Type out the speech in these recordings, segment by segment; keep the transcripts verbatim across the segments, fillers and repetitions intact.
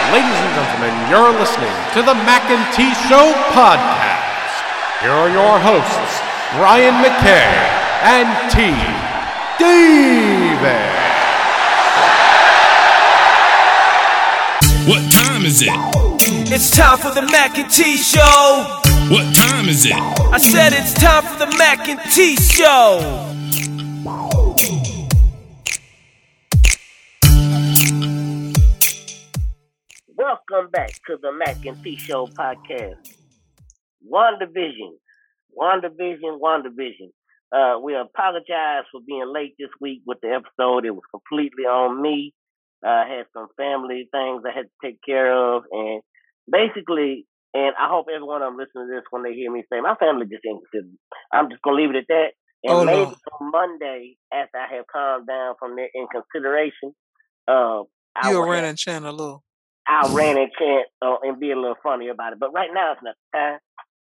Ladies and gentlemen, you're listening to the Mac and T Show podcast. Here are your hosts, Brian McKay and T. David. What time is it? It's time for the Mac and T Show. What time is it? I said it's time for the Mac and T Show. Welcome back to the Mac and T Show podcast. WandaVision, WandaVision, WandaVision. Uh, we apologize for being late this week with the episode. It was completely on me. Uh, I had some family things I had to take care of, and basically, and I hope everyone I'm listening to this when they hear me say, my family just ain't considered. I'm just gonna leave it at that. And oh, maybe no. on Monday, after I have calmed down from their inconsideration, uh, I You will ran have- and chant a little. I'll rant and chant uh, and be a little funny about it. But right now, it's not time.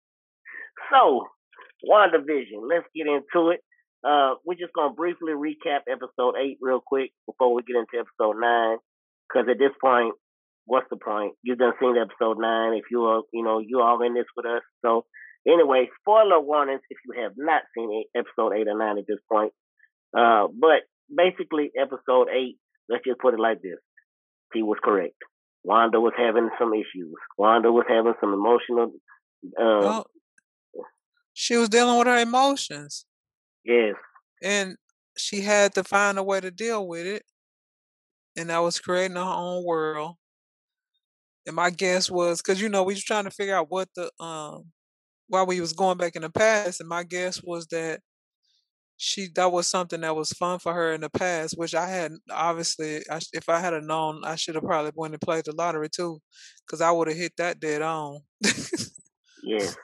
So, WandaVision, let's get into it. Uh, we're just going to briefly recap episode eight real quick before we get into episode nine. Because at this point, what's the point? You've done seen episode nine if you are, you know, you all in this with us. So, anyway, spoiler warnings if you have not seen eight, episode eight or nine at this point. Uh, but basically, episode eight, let's just put it like this. He was correct. Wanda was having some issues. Wanda was having some emotional. Uh, Well, she was dealing with her emotions, yes, and she had to find a way to deal with it, and that was creating her own world. And my guess was, because you know we was trying to figure out what the um why we was going back in the past, and my guess was that she that was something that was fun for her in the past, which I had obviously. I, sh- if I had have known, I should have probably went and played the lottery too, because I would have hit that dead on. yes.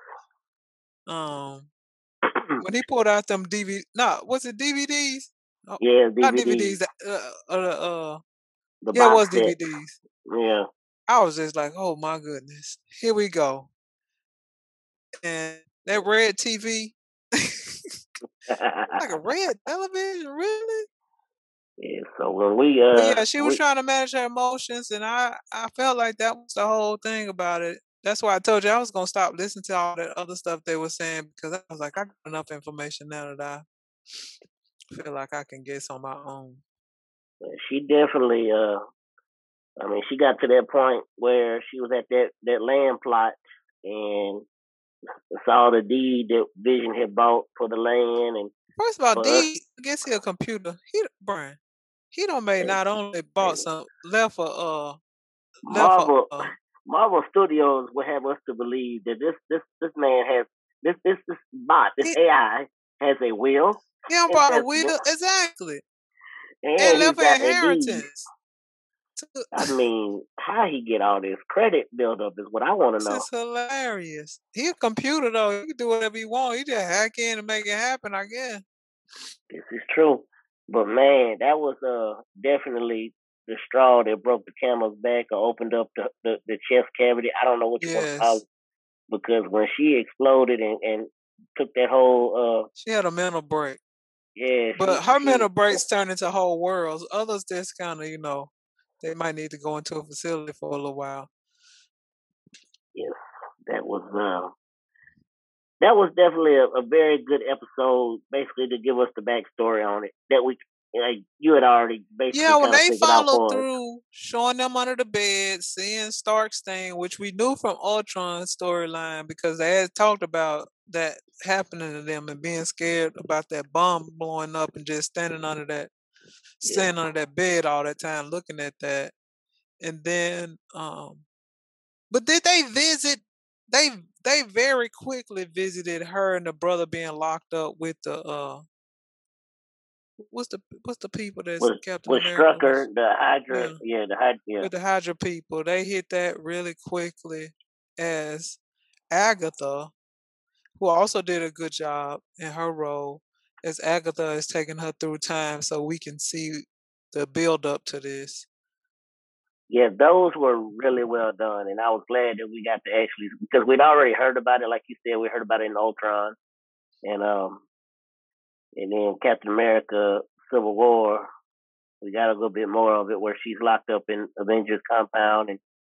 um, when he pulled out them D V D, no, was it D V Ds? Oh, Yeah, not D V Ds. D V Ds. Uh, uh, uh, The yeah, it box was set. D V Ds. Yeah. I was just like, oh my goodness, here we go. And that red T V, like a red television, really? Yeah, so when we uh But yeah, she was we, trying to manage her emotions, and I, I felt like that was the whole thing about it. That's why I told you I was gonna stop listening to all that other stuff they were saying, because I was like, I got enough information now that I feel like I can guess on my own. she definitely uh I mean she got to that point where she was at that that land plot and saw the deed that Vision had bought for the land and First of all, for D, us. I guess he a computer. He Brian. He don't made And, not only bought some left a uh left a Marvel uh, Marvel Studios would have us to believe that this this this man has this this this bot, this he, A I has a will. he don't And bought a has, wheel exactly. and And he's left an got the deed. inheritance. To, I mean, how he get all this credit built up is what I want to this know. is hilarious. He a computer though. He can do whatever he want. He just hack in and make it happen, I guess. This is true. But man, that was uh definitely the straw that broke the camel's back or opened up the, the, the chest cavity. I don't know what you want to call Yes. it. Because when she exploded and, and took that whole uh She had a mental break. yeah, But she, her she mental breaks turn into whole worlds. Others just kinda, you know, they might need to go into a facility for a little while. yes, that was uh that was definitely a, a very good episode, basically to give us the backstory on it that we like you had already basically Yeah, when kind of they figured out followed for us. through, showing them under the bed, seeing Stark's thing, which we knew from Ultron's storyline because they had talked about that happening to them and being scared about that bomb blowing up and just standing under that, Yeah, standing under that bed all that time, looking at that. And then, um, but did they visit? They they very quickly visited her and the brother being locked up with the uh, what's the what's the people that's with Captain with America Strucker, was? the Hydra, Yeah. yeah, the Hydra, yeah, With the Hydra people, they hit that really quickly as Agatha, who also did a good job in her role, as Agatha is taking her through time so we can see the build up to this. yeah. Those were really well done, and I was glad that we got to actually because we'd already heard about it, like you said, we heard about it in Ultron, and um, and then Captain America: Civil War. We got a little bit more of it where she's locked up in Avengers compound and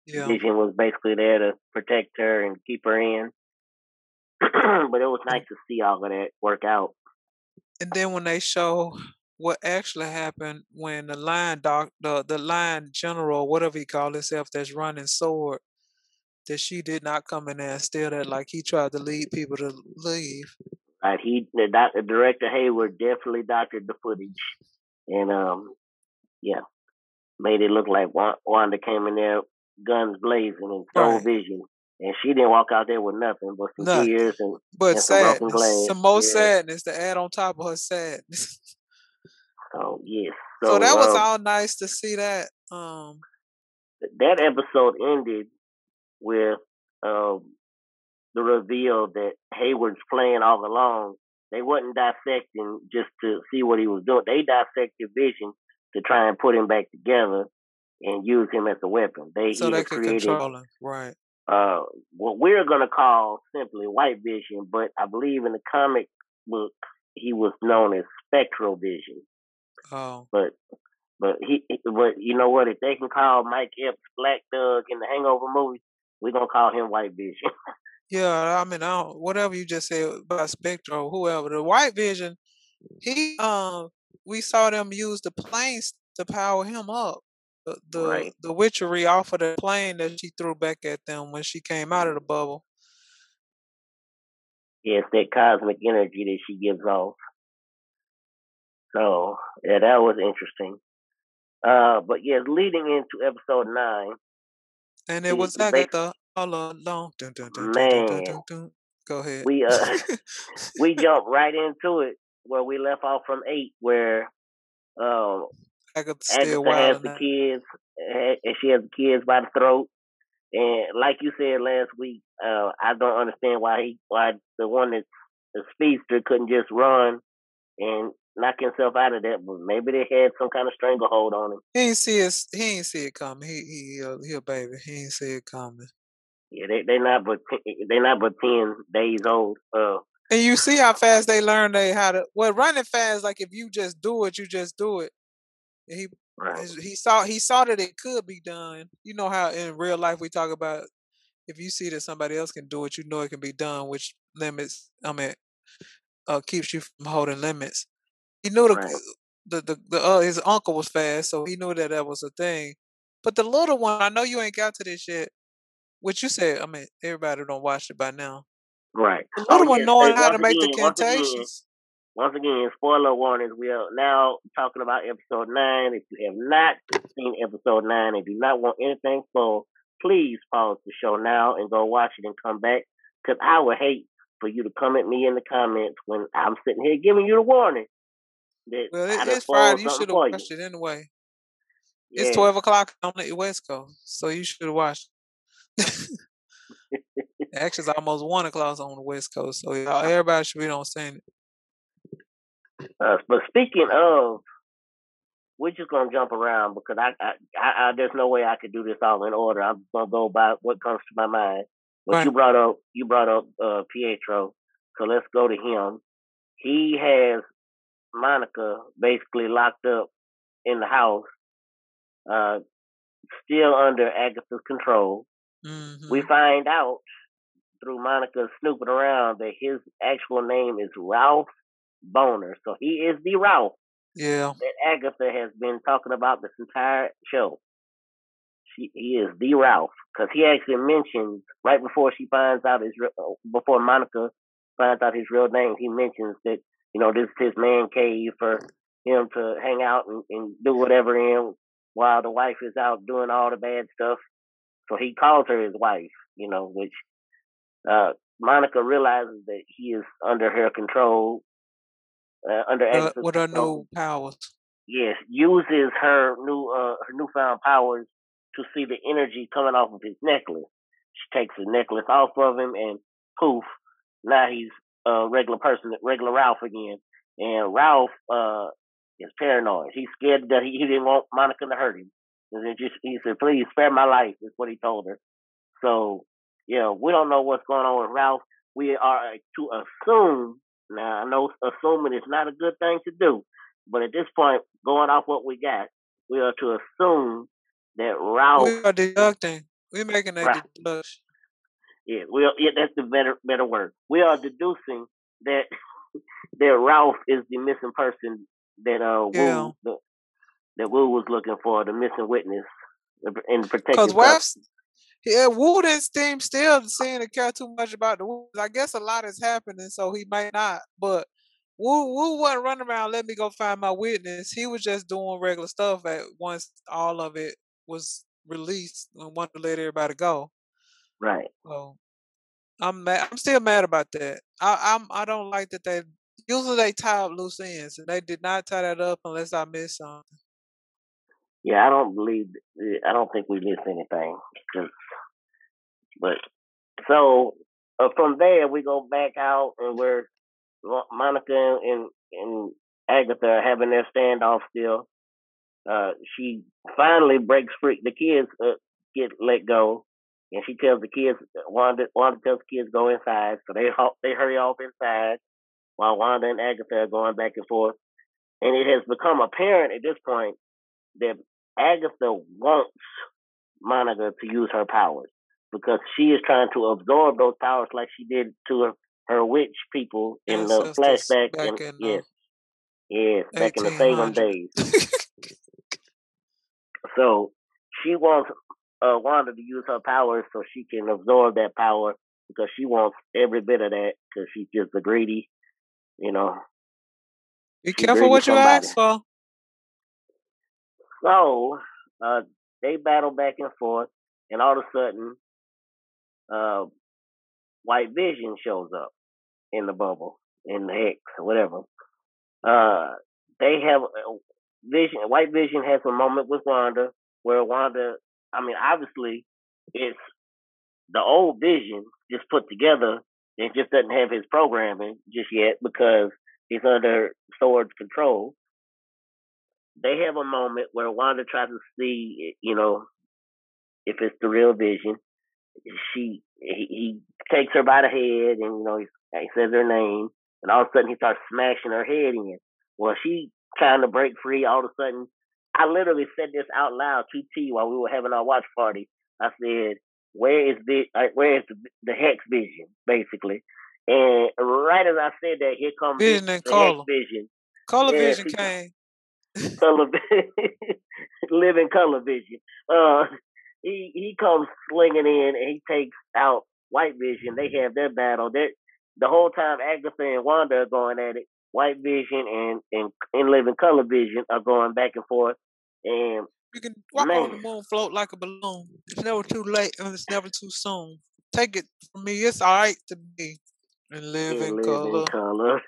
Yeah. Vision was basically there to protect her and keep her in. But it was nice to see all of that work out. And then when they show what actually happened when the line doc, the the line general, whatever he called himself, that's running sword, that she did not come in there and steal that, like he tried to lead people to leave. Right, he the, doc, the director Hayward definitely doctored the footage, and um, yeah, made it look like Wanda came in there guns blazing and stole Right. Vision, and she didn't walk out there with nothing but some Nothing. tears and, But and some broken sadness, glass. some more Yeah. sadness to add on top of her sadness. So yes, So, so, that was um, all nice to see that. Um, that episode ended with um, the reveal that Hayward's playing all along. They wasn't dissecting just to see what he was doing. They dissected Vision to try and put him back together and use him as a weapon. They so he they had could created control him, right? uh, what we're gonna call simply White Vision, but I believe in the comic book he was known as Spectral Vision. Oh, But but he but you know what? If they can call Mike Epps Black Thug in the Hangover movie, we're gonna call him White Vision. yeah. I mean, I don't, whatever you just said about Spectro, whoever the White Vision, he um, we saw them use the planes to power him up. The the Right. the witchery off of the plane that she threw back at them when she came out of the bubble. Yeah, it's that cosmic energy that she gives off. So yeah, that was interesting. Uh, but yeah, leading into episode nine, And it the, was the base, Agatha all along. Dun, dun, dun, dun, dun, dun, man, dun, dun. Go ahead. we uh we jumped right into it where we left off from eight, where um Agatha still Agatha has wilding the out. kids, eh, and she has the kids by the throat. And like you said last week, uh, I don't understand why he, why the one that's the speedster couldn't just run and knock himself out of that. But maybe they had some kind of stranglehold on him. He ain't see it. He ain't see it coming. He he uh, he a baby. He ain't see it coming. Yeah, they they not but they not but ten days old. Uh, And you see how fast they learn they how to. Well, running fast, like if you just do it, you just do it. And he right, he saw he saw that it could be done. You know how in real life we talk about if you see that somebody else can do it, you know it can be done, which limits. I mean, uh, keeps you from holding limits. He knew the right, the the, the uh, his uncle was fast, so he knew that that was a thing. But the little one, I know you ain't got to this yet. What you said, I mean, everybody don't watch it by now. right. The Oh little one yes, hey, knowing how once to make the again, once again, cantations. once again, spoiler warnings. We are now talking about episode nine. If you have not seen episode nine and do not want anything spoiled, please pause the show now and go watch it and come back. Because I would hate for you to come at me in the comments when I'm sitting here giving you the warning that Well, I it, done it's spoiled Friday. You something should have for you. watched it anyway. It's Yeah. twelve o'clock on the West Coast, so you should have watched. Actually, it's almost one o'clock on the West Coast, so y'all, everybody should be on scene. Uh, but speaking of, we're just gonna jump around because I, I, I, I, there's no way I could do this all in order. I'm just gonna go by what comes to my mind. But Right. you brought up, you brought up uh, Pietro, so let's go to him. He has Monica basically locked up in the house, uh, still under Agatha's control. Mm-hmm. We find out through Monica snooping around that his actual name is Ralph Boner. So he is the Ralph Yeah. that Agatha has been talking about this entire show. She, he is the Ralph because he actually mentions right before she finds out his before Monica finds out his real name. He mentions that you know this is his man cave for him to hang out and, and do whatever in while the wife is out doing all the bad stuff. So he calls her his wife. You know, which uh, Monica realizes that he is under her control. Uh, under Uh, Agatha's with her control. new powers. Yes, uses her new uh her newfound powers to see the energy coming off of his necklace. She takes the necklace off of him and poof, now he's a regular person, regular Ralph again. And Ralph uh is paranoid. He's scared that he, he didn't want Monica to hurt him. And then just he said, "Please spare my life," is what he told her. So, you know, we don't know what's going on with Ralph. We are to assume. Now, I know assuming is not a good thing to do, but at this point, going off what we got, we are to assume that Ralph. We are deducting. We making a Right. deduction. Yeah, we are, yeah, that's the better better word. We are deducing that that Ralph is the missing person that uh Yeah. Wu the, that Wu was looking for, the missing witness in Cause protective West, custody. yeah, Wu didn't seem still seem to care too much about the Wu. I guess a lot is happening, so he might not. But Wu Wu wasn't running around. Let me go find my witness. He was just doing regular stuff. At once all of it was released and wanted to let everybody go. Right. So I'm mad. I'm still mad about that. I I'm I don't like that they usually they tie up loose ends and they did not tie that up unless I missed something. Yeah, I don't believe. I don't think we missed anything. 'Cause- But so uh, from there we go back out and we're Monica and and Agatha are having their standoff still. Uh, she finally breaks free. The kids uh, get let go, and she tells the kids. Wanda Wanda tells the kids go inside, so they ho- they hurry off inside while Wanda and Agatha are going back and forth. And it has become apparent at this point that Agatha wants Monica to use her powers because she is trying to absorb those powers like she did to her, her witch people in the Ancestors flashback. back And in yes, the yes, back in the eighteen Salem hundreds. days. So she wants uh, Wanda to use her powers so she can absorb that power because she wants every bit of that because she's just a greedy, you know, Be she's careful greedy what you somebody. ask for. So uh, they battle back and forth, and all of a sudden, uh, White Vision shows up in the bubble, in the hex, or whatever. Uh, they have uh, Vision. White Vision has a moment with Wanda where Wanda. I mean, obviously, it's the old Vision just put together. It just doesn't have his programming just yet because he's under Sword's control. They have a moment where Wanda tries to see, you know, if it's the real Vision. She he, he takes her by the head and you know he, he says her name, and all of a sudden he starts smashing her head in. Well, she trying to break free. All of a sudden, I literally said this out loud to T while we were having our watch party. I said, "Where is the where is the, the hex Vision?" Basically, and right as I said that, here comes Vision and the hex color. Vision. Color Yes, vision he came. color living color vision. Uh, he he comes slinging in and he takes out White Vision. They have their battle. They the whole time Agatha and Wanda are going at it. White Vision and and, and living color vision are going back and forth. And You can walk on man, the moon, float like a balloon. It's never too late and it's never too soon. Take it from me, it's all right to be and live in in living color. color.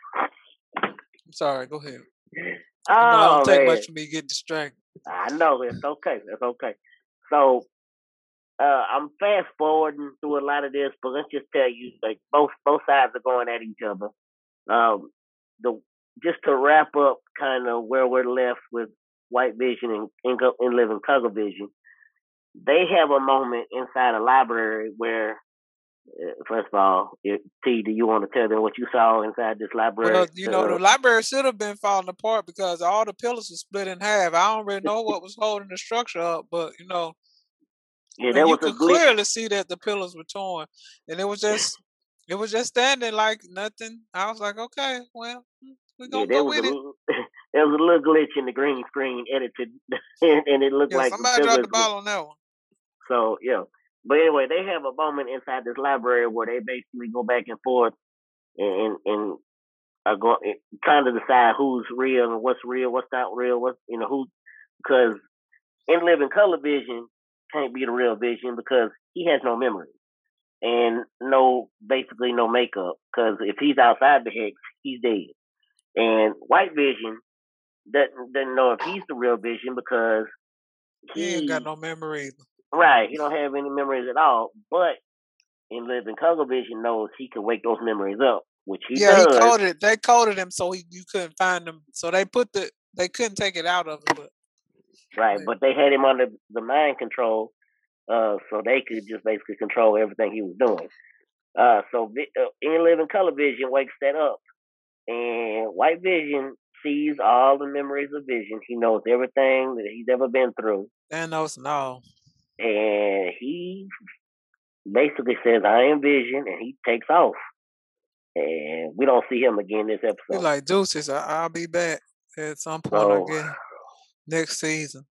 I'm sorry, go ahead. You know, I don't Oh take man, much for me to get distracted. I know it's okay. It's okay. So uh, I'm fast forwarding through a lot of this, but let's just tell you, like both both sides are going at each other. Um, the just to wrap up, kind of where we're left with White Vision and, and, and Living Color Vision, they have a moment inside a library where, uh, first of all, it, T, do you want to tell them what you saw inside this library? Well, you know, Uh, the library should have been falling apart because all the pillars were split in half. I don't really know what was holding the structure up, but you know, yeah, and there you was a could glitch. clearly see that the pillars were torn, and it was just, it was just standing like nothing. I was like, okay, well, mm, we're Yeah, gonna there go was with it. a there was a little glitch in the green screen edited, and, and it looked Yeah, like the somebody dropped the pillars. ball on that one. So yeah, but anyway, they have a moment inside this library where they basically go back and forth and and are going trying to decide who's real and what's real, what's not real, what's you know who because in living color vision can't be the real vision because he has no memory and no basically no makeup because if he's outside the hex he's dead and white vision doesn't doesn't know if he's the real vision because He ain't got he no memory either. right he don't have any memories at all but in living color vision knows he can wake those memories up which he Yeah, he does. coded it. They coded him so he you couldn't find him. So they put the they couldn't take it out of him. But Right, but but they had him under the mind control, uh, so they could just basically control everything he was doing. Uh, so uh, in living color vision wakes that up, and white vision sees all the memories of vision. He knows everything that he's ever been through, Thanos, no. and he basically says, "I am Vision," and he takes off. And we don't see him again this episode. He's like, deuces, I- I'll be back at some point, So, I guess, next season.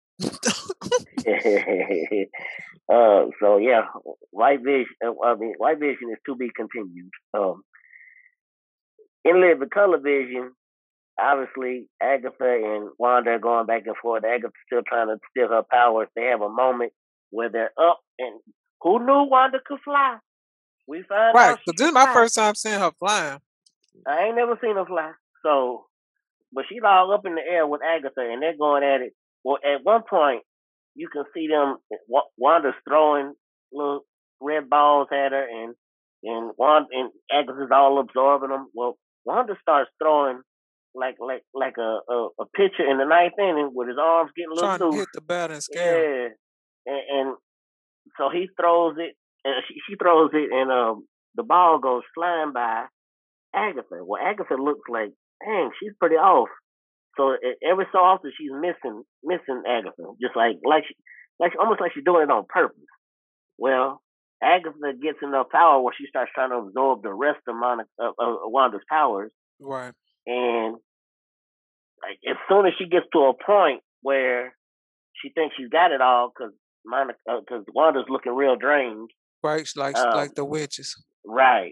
uh, so yeah, White Vision. I mean, White Vision is to be continued. Um, in Living Color Vision, obviously Agatha and Wanda are going back and forth. Agatha's still trying to steal her powers. They have a moment where they're up, and who knew Wanda could fly? We find Right, out. because this is my first time seeing her flying. I ain't never seen her fly. So, but she's all up in the air with Agatha, and they're going at it. Well, at one point, you can see them. Wanda's throwing little red balls at her, and and Wanda and Agatha's all absorbing them. Well, Wanda starts throwing like like like a a, a pitcher in the ninth inning with his arms getting a little Trying loose. to hit the bat and scare him. Yeah, and, and so he throws it, and she she throws it, and um the ball goes flying by Agatha. Well, Agatha looks like, dang, she's pretty off. So it, every so often she's missing missing Agatha, just like like she, like almost like she's doing it on purpose. Well, Agatha gets enough power where she starts trying to absorb the rest of, Monica, of, of Wanda's powers, Right. and like, as soon as she gets to a point where she thinks she's got it all, because Monica, because uh, Wanda's looking real drained. Right, like um, like the witches. Right.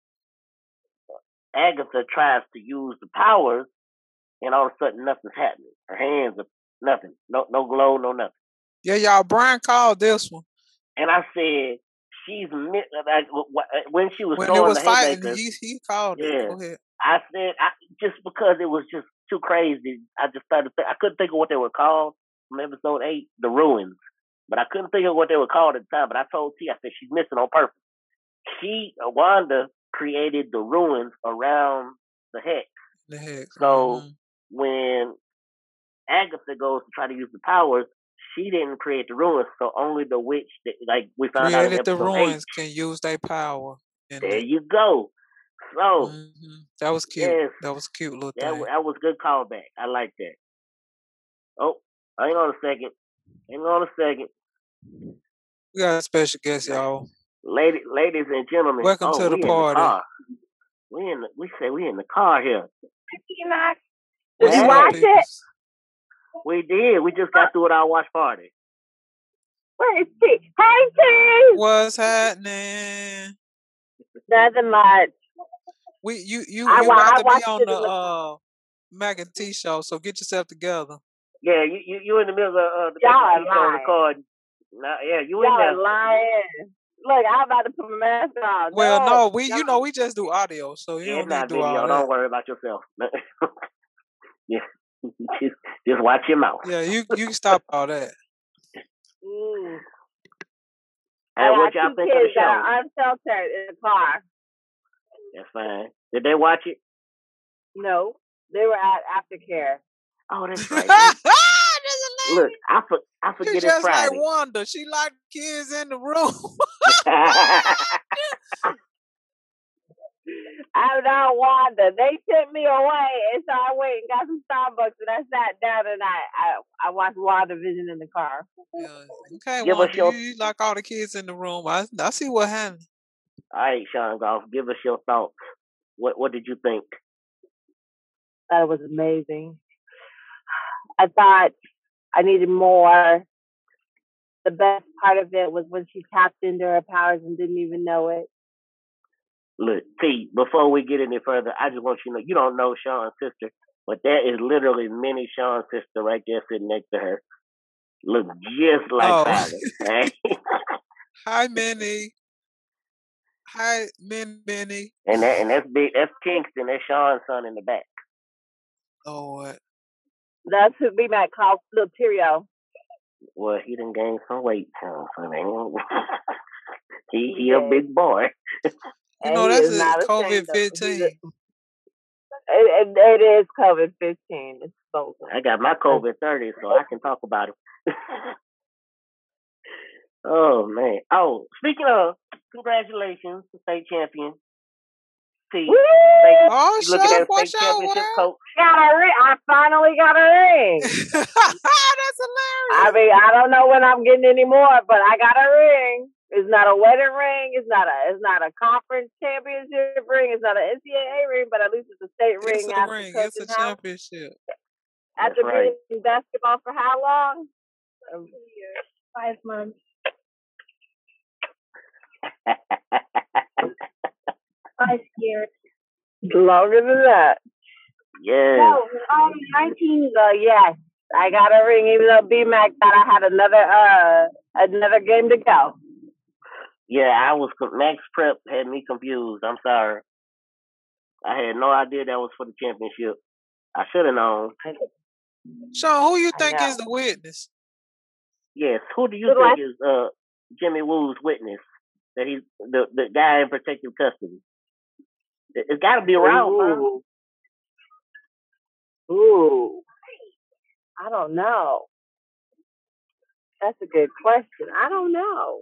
Agatha tries to use the powers, and all of a sudden nothing's happening. Her hands are nothing, no no glow, no nothing. Yeah, y'all. Brian called this one, and I said she's like when she was when throwing it was the fighting. haymakers. He he called Yeah, it. Go ahead. I said I, just because it was just too crazy. I just started. Th- I couldn't think of what they were called from episode eight, the ruins. But I couldn't think of what they were called at the time. But I told T, I said she's missing on purpose. She Wanda created the ruins around the hex. The hex. So mm-hmm. when Agatha goes to try to use the powers, she didn't create the ruins. So only the witch, that, like we found created out in the ruins, eight, can use their power. There the... you go. So mm-hmm. that was cute. Yes, that was cute little that, thing. That was good callback. I like that. Oh, hang on a second. Hang on a second. We got a special guest, y'all. Lady, ladies and gentlemen, welcome oh, to the we party. In the car. We in the, we say we in the car here. Did you watch it? We did. We just got through with our watch party. Where is T? Hey T! What's happening? Nothing much. We you you I, you well, about I to be on the, the uh Mac and T show, so get yourself together. Yeah, you you, you in the middle of uh, the Y'all Mac and T show recording. Nah, yeah, you Y'all in there. lying. Look, I'm about to put my mask on. Well, no, no, we y'all. you know we just do audio, so you yeah, don't need not to do video. all that. Don't worry about yourself. Yeah, just, just watch your mouth. Yeah, you you can stop all that. Mm. Hey, what I y'all got two think of the kids show? that are unfiltered in the car. That's fine. Did they watch it? No, they were at aftercare. Oh, that's right. Look, I for, I forget you it's just Friday. like Wanda. She like kids in the room. I'm not Wanda. They took me away, and so I went and got some Starbucks, and I sat down and I I, I watched WandaVision in the car. Yeah. Okay, Give Wanda, us your... you, you like all the kids in the room. I I see what happened. All right, Sean Goff, give us your thoughts. What what did you think? That was amazing. I thought I needed more. The best part of it was when she tapped into her powers and didn't even know it. Look, T, before we get any further, I just want you to know, you don't know Sean's sister, but that is literally mini Sean's sister right there sitting next to her. Look just like oh. Tyler. Right? Hi, Minnie. Hi, Min Minnie. And that and that's big. That's Kingston. That's Sean's son in the back. Oh, what? That's who we might call little Tyrio. Well, he done gained some weight, Sean. I mean, he he yeah. a big boy. You know, that's a COVID fifteen. It, it, it is COVID fifteen. It's so I got my COVID thirty, so I can talk about it. Oh, man. Oh, speaking of, congratulations to state champion T. Woo! Fake, Oh, you looking Chef, at a watch fake out, championship world. coach? Got a ring. I finally got a ring. That's I hilarious. mean, I don't know when I'm getting any more, but I got a ring. It's not a wedding ring. It's not a. It's not a conference championship ring. It's not an N C double A ring, but at least it's a state It's ring a after ring. It's a coaching house. championship. After That's right. being in basketball for how long? Um, Five months. Five years. Longer than that. Yes. No, um, nineteen. So yes, I got a ring, even though B Mac thought I had another uh another game to go. Yeah, I was Max Prep had me confused. I'm sorry. I had no idea that was for the championship. I should have known. Sean, who you I think know. is the witness? Yes. Who do you Who do think I- is uh Jimmy Woo's witness? That he's the the guy in protective custody. It, it's got to be Ralph. Huh? Ooh. Ooh. I don't know. That's a good question. I don't know.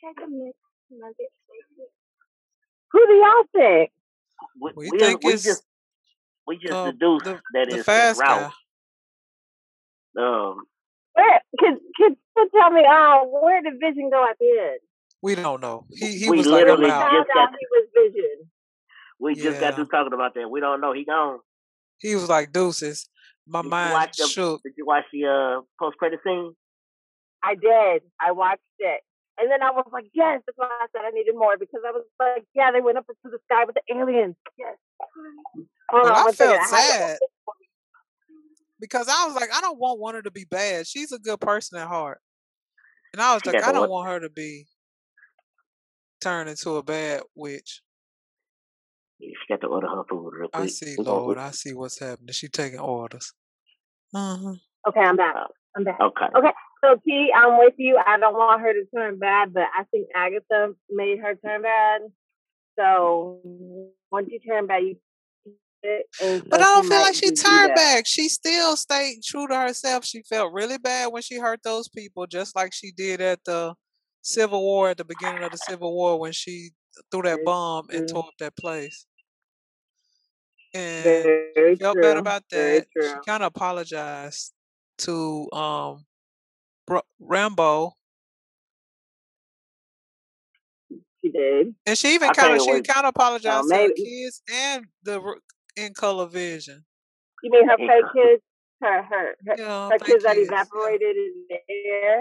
Who do y'all think? We, We we, think we it's just we just uh, deduced the that the it's, fast it's Ralph. guy. Um, Where could could you tell me? Oh, where did Vision go at the end? We don't know. He he We was like, I'm literally out. Found just out got he was Vision. we just got Yeah. through talking about that. We don't know. He gone. He was like, deuces. My Did you mind watch the shook. Did you watch the uh, post credit scene? I did. I watched it. And then I was like, yes, that's why I said I needed more, because I was like, yeah, they went up into the sky with the aliens. Yes. Hold But on I one second. felt I had to- sad because I was like, I don't want Wonder to be bad. She's a good person at heart. And I was She like, got I the don't what? want her to be turned into a bad witch. She got to order her food real quick. I see, We gonna Lord. get- I see what's happening. She taking orders. Uh-huh. Okay, I'm back. I'm back. Okay. Okay, so T, I'm with you. I don't want her to turn bad, but I think Agatha made her turn bad. So once you turn bad, you and so But I don't she feel might like she just do turned that. back. She still stayed true to herself. She felt really bad when she hurt those people, just like she did at the Civil War, at the beginning of the Civil War, when she threw that Very bomb and true. tore up that place. And Very she felt true. bad about Very that. She true. kind of apologized to um Bro- Rambo, She did. and she even I kind of can't she wait. kind of So apologized to her maybe kids and the r- in color vision. you mean her Hey, fake kids, her her her, Yeah, her fake kids that kids. Yeah. evaporated in the air.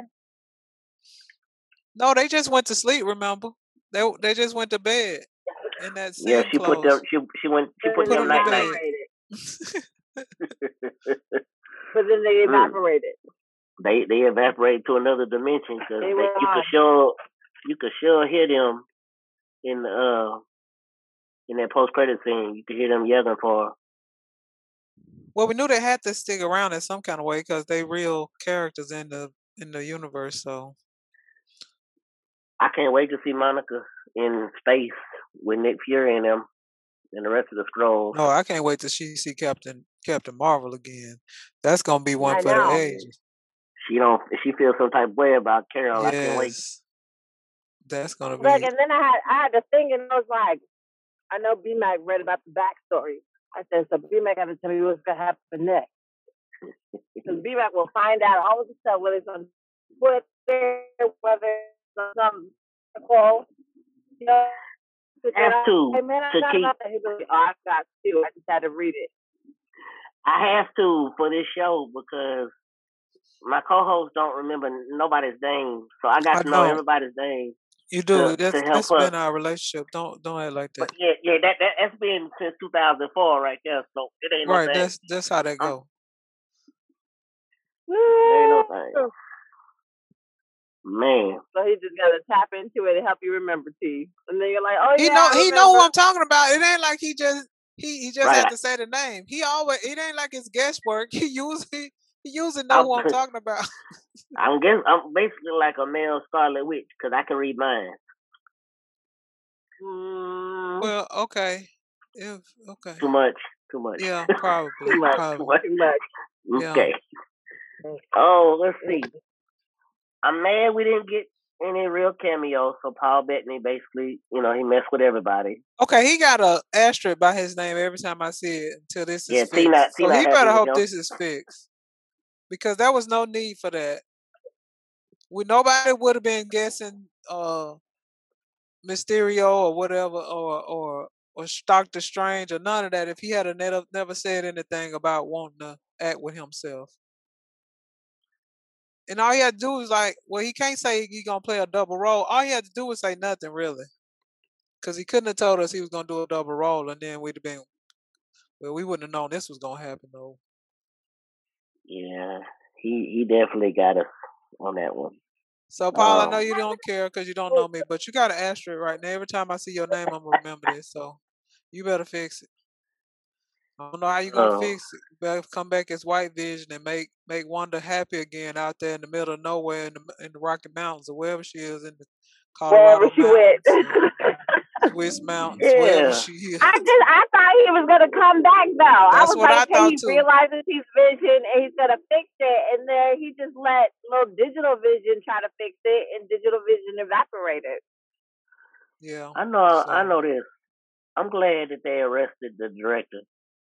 No, they just went to sleep. Remember, they they just went to bed in that Yeah, scene she put them. clothes. She she went. She But put then Put they them them to night night. bed. evaporated. But then they Mm. evaporated. They they evaporate to another dimension because They you were could on. sure you could sure hear them in the uh in that post credit scene. You could hear them yelling for. Well, we knew they had to stick around in some kind of way because they real characters in the in the universe. So I can't wait to see Monica in space with Nick Fury and them and the rest of the scrolls. no, I can't wait till she see Captain Captain Marvel again. That's gonna be one I for the know. ages. She don't. She feels some type of way about Carol. I can't wait. Yes, that's gonna Look, be. and then I had I had to think, and I was like, I know B Mac read about the backstory. I said, so B Mac got to tell me what's gonna happen next. Because B Mac will find out all of the stuff, whether it's on Twitter, whether it's on some quote. You know, to get Have out. to Hey man, I to got keep. about that. He'll be like, oh, I got to. I just had to read it. I have to for this show because my co-hosts don't remember nobody's name, so I got I to know don't. everybody's name You do. to That's to help that's us. been our relationship. Don't don't act like But that. yeah, yeah, that, that that's been since two thousand four right there. So it ain't no Right. thing. That's that's how that I'm, go. it ain't no thing, Woo! man. So he just got to tap into it and help you remember, T. And then you're like, oh He yeah, know I he know who remember. I'm talking about. It ain't like he just he he just Right. had to say the name. He always it ain't like it's guesswork. He usually he usually know I'm who I'm talking about. I'm guess I'm basically like a male Scarlet Witch because I can read minds. Mm, Well, okay. If okay. Too much, too much, Yeah, probably. too much, too Probably. much. too much. Yeah. Okay. Oh, let's see. I'm mad we didn't get any real cameo. So Paul Bettany basically, you know, he messed with everybody. Okay, he got a asterisk by his name every time I see it until this is Yeah, fixed. T not T So not he happy better with hope him. this is fixed because there was no need for that. We nobody would have been guessing uh Mysterio or whatever or or or Doctor Strange or none of that if he had a never never said anything about wanting to act with himself. And all he had to do was like, well, he can't say he gonna play a double role. All he had to do was say nothing really, because he couldn't have told us he was gonna do a double role, and then we'd have been, well, we wouldn't have known this was gonna happen though. Yeah, he he definitely got us on that one. So, Paul, I know Um, you don't care because you don't know me, but you got an asterisk right now. Every time I see your name, I'm gonna remember this. So, you better fix it. I don't know how you gonna uh, fix it. You better come back as White Vision and make make Wanda happy again out there in the middle of nowhere in the in the Rocky Mountains or wherever she is in the Wherever Colorado she went. Mountains, or Swiss Mountains, wherever yeah, she is. I just I thought he was gonna come back though. I That's was what I like, okay, thought he too. realizes he's Vision and he's gonna fix it, and then he just let little Digital Vision try to fix it, and Digital Vision evaporated. Yeah. I know. So I know this. I'm glad that they arrested the director.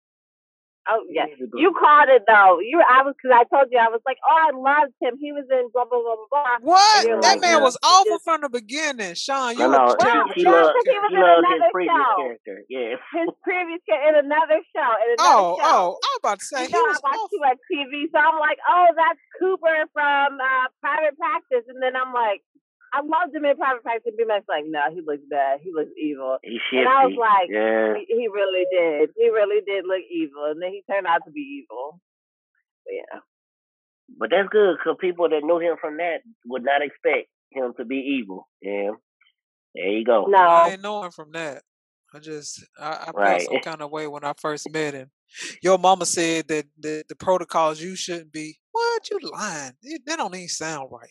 Oh He yeah, needed to- you caught it though. You, I was because I told you I was like, oh, I loved him. He was in blah blah blah blah blah. what? And you're That like, man no, was he awful just- from the beginning, Sean. No, You no, a terrible, she, she yeah, loved because he his, was she in loved his another previous show. character. Yes. His previous ca- in another show, in another Oh, show. oh, I was about to say You he know, I was watch too awful. much T V, so I'm like, oh, that's Cooper from uh, Private Practice, and then I'm like, I loved him in Private Practice. And B-Mac's like, no, he looks bad. He looks evil. He's And I was shifty. like, Yeah. he, he really did. He really did look evil, and then he turned out to be evil. But yeah. But that's good because people that knew him from that would not expect him to be evil. Yeah. There you go. No. I ain't know him from that. I just I, I felt Right. some kind of way when I first met him. Your mama said that the, the protocols you shouldn't be. What, you lying? It, that don't even sound right.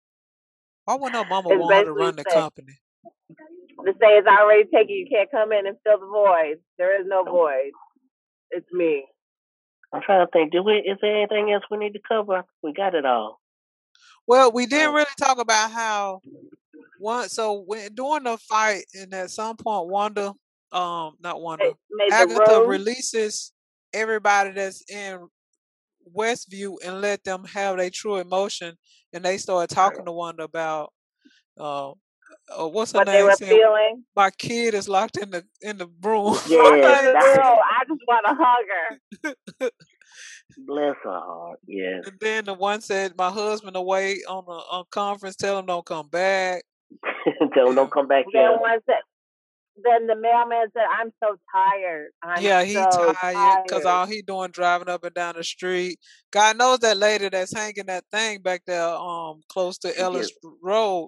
Why wouldn't her mama It's want her to basically run the saying- company? The say it's already taken. You can't come in and fill the void. There is no void. It's me. I'm trying to think. Do we? Is there anything else we need to cover? We got it all. Well, we didn't Oh. really talk about how one. So when during the fight, and at some point, Wanda, um, not Wanda, Made the Agatha room. releases everybody that's in Westview and let them have their true emotion, and they start talking to Wanda about, uh, uh what's her What they name? were Saying, feeling. my kid is locked in the in the room. Yeah. In the that- room. I just want to hug her. Bless her heart. Yes. And then the one said, my husband away on a on conference, tell him don't come back. Tell him don't come back Then here. one said, then the mailman said, "I'm so tired. I'm Yeah, he so tired because tired." all he doing driving up and down the street. God knows that lady that's hanging that thing back there, um, close to Ellis Road.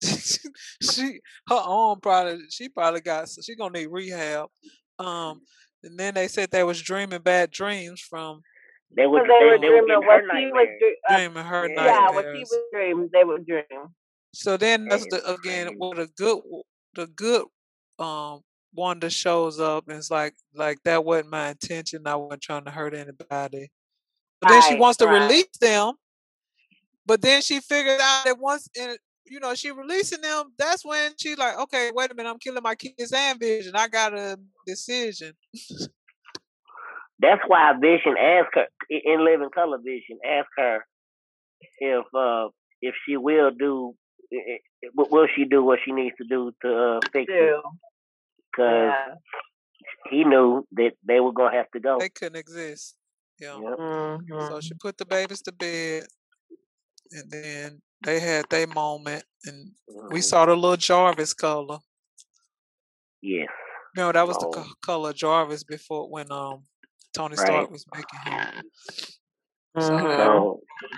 she, her arm probably, she probably got, so she gonna need rehab. Um, and then they said they was dreaming bad dreams from They were, So they were they, they were dreaming getting what her she was nightmares. dreaming. Uh, dreaming her Yeah. yeah, what she nightmares. was dreaming, they would dream. So then that's Yeah, the again crazy. where the good the good um Wanda shows up and it's like like that wasn't my intention. I wasn't trying to hurt anybody. But then she Right, wants to right. release them. But then she figured out that once in you know, she releasing them, that's when she like, okay, wait a minute, I'm killing my kids and Vision. I got a decision. That's why Vision asked her in Living Color. Vision asked her if uh if she will do will she do what she needs to do to uh, fix it Too. because Yeah. he knew that they were gonna have to go. They couldn't exist. Yeah. Yep. Mhm. So she put the babies to bed and then they had their moment and we Mhm. saw the little Jarvis color. Yes. No, that was the Oh. co- color Jarvis before when um Tony Right. Stark was making him. So Mhm. that- So,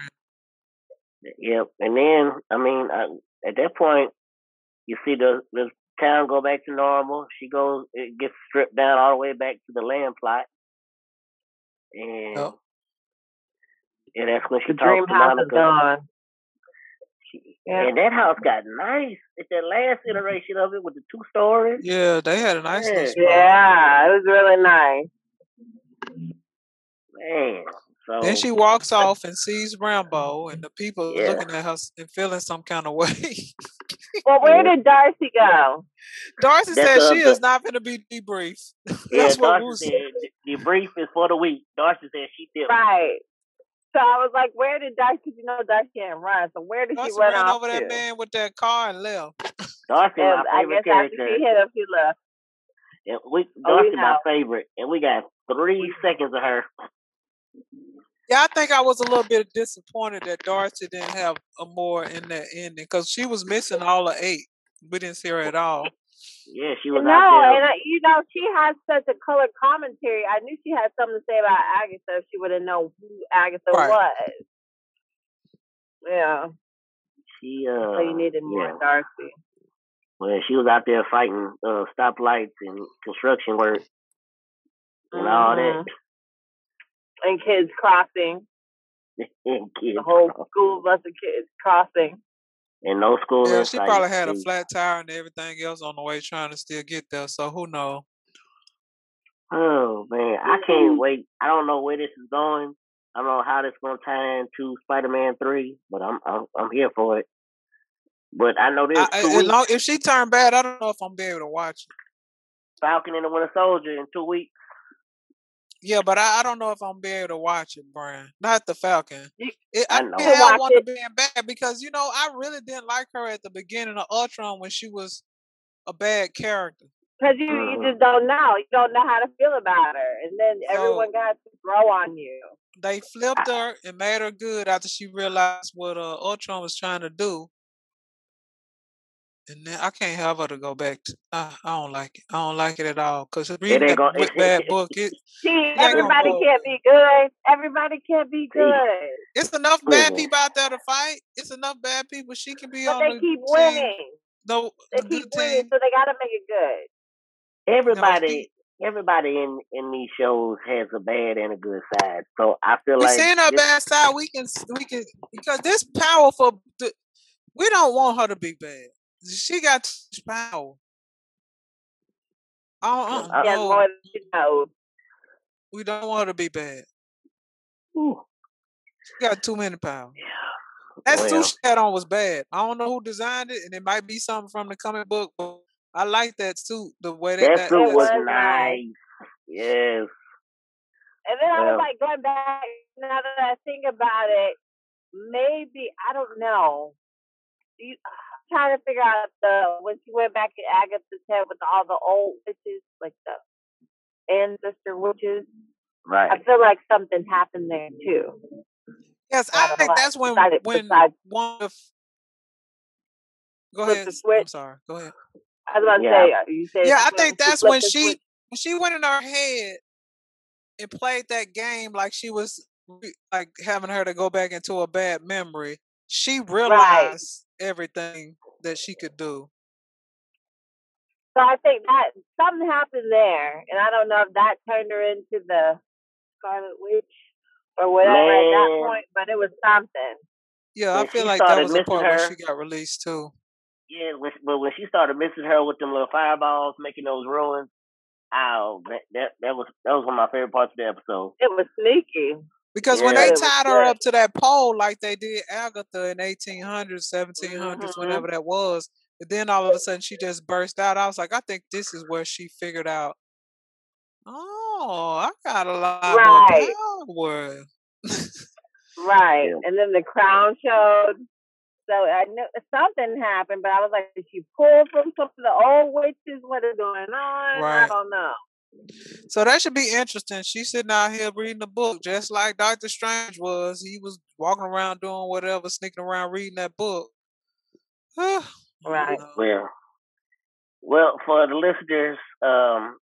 yep. And then, I mean, I, at that point, you see the the town go back to normal. She goes, it gets stripped down all the way back to the land plot, and Yep. and that's when she The talks dream to house is Monica. gone. She- Yeah. And that house got nice at that last iteration of it with the two stories. Yeah, they had a nice little Yeah. spot. Yeah, it was really nice. Man, So then she walks off and sees Rambo, and the people Yeah. looking at her and feeling some kind of way. Well, where Yeah. did Darcy go? Darcy That's said the she other- is not going to be debriefed. yeah, That's what Darcy Ruth said the brief is for the week. Darcy said she did. Right. So I was like, where did Darcy? You know, Darcy can't run. So where did Darcy she run ran off over to? that man with that car and left. Darcy, And my I favorite guess after character. she hit him, she left. And we, Oh, we Darcy, my know. favorite, and we got three seconds of her. Yeah, I think I was a little bit disappointed that Darcy didn't have a more in that ending because she was missing all of eight. We didn't see her at all. Yeah, she was No, out there. and uh, you know, she has such a color commentary. I knew she had something to say about Agatha if she would have known who Agatha Right. was. Yeah. She uh, So you needed more yeah. Darcy. Well, she was out there fighting uh, stoplights and construction work and all that. Mhm. And kids crossing. and kids, The whole school bus of kids crossing. and no school. Yeah, in she sight. probably had a See. flat tire and everything else on the way trying to still get there. So who knows? Oh man, I can't wait. I don't know where this is going. I don't know how this gonna tie into Spider-Man three, but I'm I'm I'm here for it. But I know this I, two I, as weeks. long, if she turned bad, I don't know if I'm be able to watch it. Falcon and the Winter Soldier in two weeks. Yeah, but I, I don't know if I'm be able to watch it, Brian. Not the Falcon. You- It, I I know. can't You have watch Wonder it. being bad because you know I really didn't like her at the beginning of Ultron when she was a bad character. Because you, Mhm. you just don't know. You don't know how to feel about her. And then So- everyone got to grow on you. They flipped her and made her good after she realized what uh, Ultron was trying to do. And then I can't have her to go back to. Uh, I don't like it. I don't like it at all. Because reading ain't that gonna- b- bad book, it, See, ain't gonna everybody go. can't be good. Everybody can't be See. good. it's enough bad Listen. people out there to fight. It's enough bad people. She can be But on they the keep team. winning. No, They the keep good winning, team. so they got to make it good. Everybody, everybody in in these shows has a bad and a good side. So I feel We like seeing her this- bad side. We can we can because this powerful. th- We don't want her to be bad. She got too much power. I don't, I- Yeah, no, more than you know. we don't want her to be bad. Ooh, She got too many power. That well, suit she had on was bad. I don't know who designed it, and it might be something from the comic book. But I like that suit. The way that that that, suit It was was nice. nice. Yes. And then I Well- was like, going back, now that I think about it, maybe, I don't know. You, I'm trying to figure out the, when she went back to Agatha's head with all the old witches, like the ancestor witches, I Right. feel like something happened there too. yes, I I don't think know. that's when Besides- when besides- one of. Go Flip ahead. the I'm switch. sorry. Go ahead. I was about to Yeah. say, uh, you said Yeah, I when think she that's flipped when the she switch. when she went in her head and played that game like she was re- like having her to go back into a bad memory. She realized everything that she could do. So I think that something happened there, and I don't know if that turned her into the Scarlet Witch or whatever at that Man. point, but it was something. Yeah, I When feel she like that started was a missing part where her- she got released too. Yeah, when, but when she started missing her with them little fireballs, making those ruins, oh, that that, that was that was one of my favorite parts of the episode. It was sneaky. Because when Yeah. they It was tied her good. up to that pole like they did Agatha in eighteen hundreds, seventeen hundreds, Mhm. whenever that was, and then all of a sudden she just burst out. I was like, I think this is where she figured out, oh, I got a lot Right. more power. Right. Yeah. And then the crown showed. So I knew something happened, but I was like, did she pull from some of the old witches? What is going on? I Right. don't know. So that should be interesting. She's sitting out here reading the book, just like Doctor Strange was. He was walking around doing whatever, sneaking around reading that book. Right. Well, well, for the listeners, um,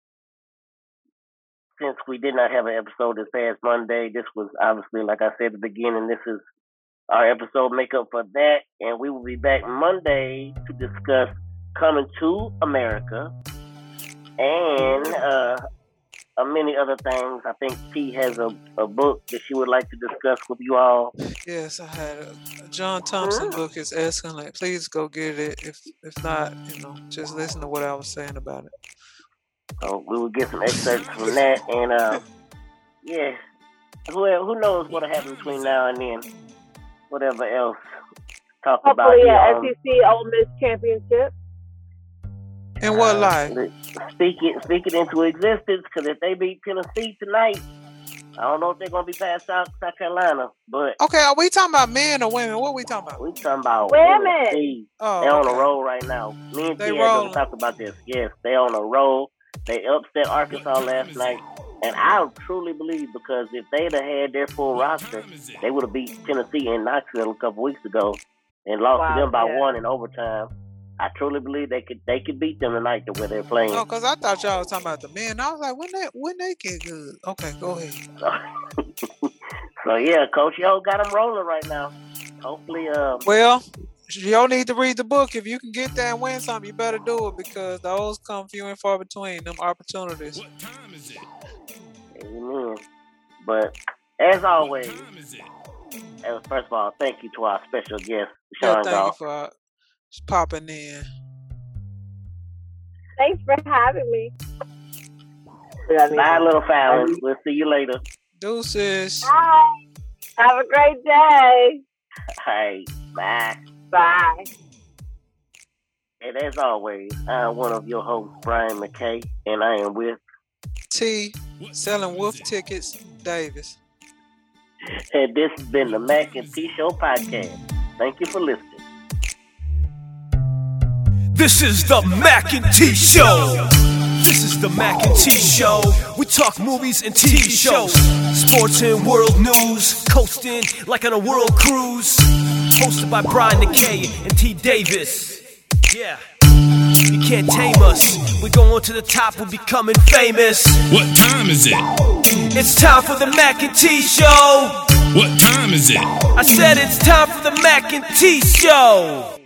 since we did not have an episode this past Monday, this was obviously, like I said at the beginning, this is our episode makeup for that, and we will be back Monday to discuss Coming to America and uh, uh, many other things. I think T has a, a book that she would like to discuss with you all. Yes, I had a, a John Thompson book is excellent. Please go get it. If if not, you know, just listen to what I was saying about it. So we will get some excerpts from that, and uh, yeah, who who knows what'll happen between now and then? Whatever else. Talk Hopefully, about yeah, um, S E C Ole Miss championship. In what life? Speak it, speak it into existence. Because if they beat Tennessee tonight, I don't know if they're gonna be past South, South Carolina. But Okay, are we talking about men or women? What are we talking about? we talking about Women. Tennessee. Oh, They on okay. a roll right now. Me and They T are gonna rolling. talk about this. Yes, they on a roll. They upset Arkansas last night, and I truly believe because if they'd have had their full roster, they would have beat Tennessee in Knoxville a couple weeks ago and lost Wow, to them by yeah. one in overtime. I truly believe they could they could beat them tonight the way they're playing. Oh, because I thought y'all was talking about the men. I was like, when they when they get good? Okay, go ahead. So, so yeah, Coach Yo got them rolling right now. Hopefully, uh, Well, you don't need to read the book. If you can get there and win something, you better do it because those come few and far between, them opportunities. What time is it? amen. But as always, What time is it? uh, first of all, thank you to our special guest, Yeah, Sean thank you Goff. for uh, just popping in. Thanks for having me. Bye, Bye, little Fallon. We'll see you later. Deuces. Have a great day. Hey, bye. Bye. And as always, I'm one of your hosts, Brian McKay, and I am with. T, selling wolf tickets, Davis. And this has been the Mac and T Show podcast. Thank you for listening. This is the Mac and T Show. This is the Mac and T Show. We talk movies and T V shows, sports and world news, coasting like on a world cruise. Hosted by Brian McKay and T Davis. Yeah, you can't tame us. We're going to the top. We're becoming famous. What time is it? It's time for the Mac and T Show. What time is it? I said it's time for the Mac and T Show.